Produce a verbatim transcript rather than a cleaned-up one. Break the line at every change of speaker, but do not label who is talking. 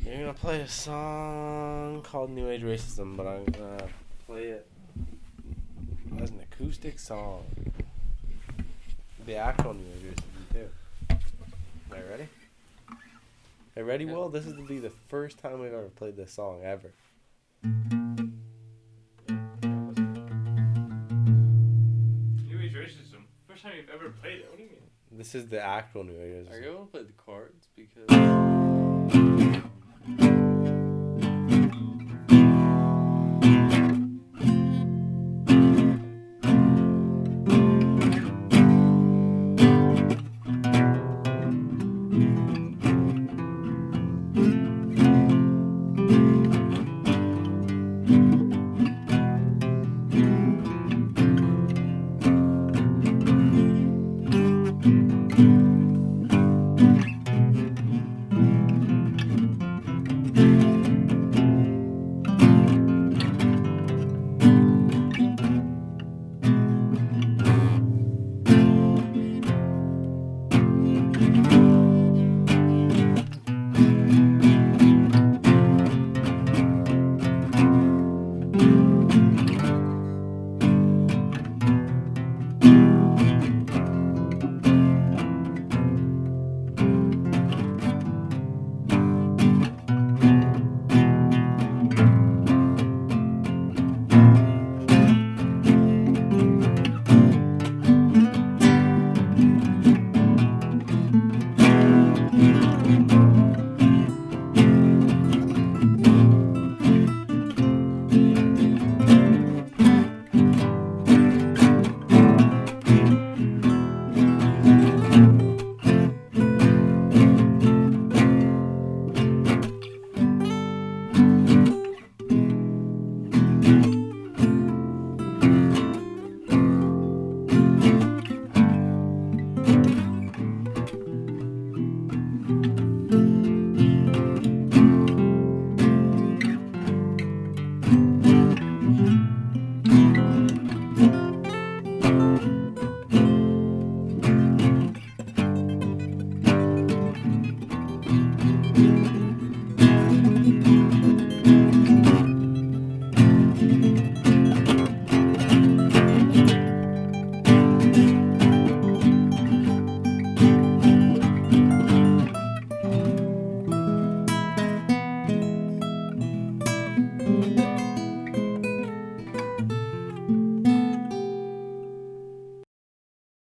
You're gonna play a song called New Age Racism, but I'm gonna play it as an acoustic song. The actual New Age Racism, too. Are you ready? Are you ready,
Yeah.
Will? This is to be the first time we've ever played this song, ever.
New Age Racism. First time you've ever played it. What do you mean?
This is the actual New Age Racism.
Are you able to play the chords? Because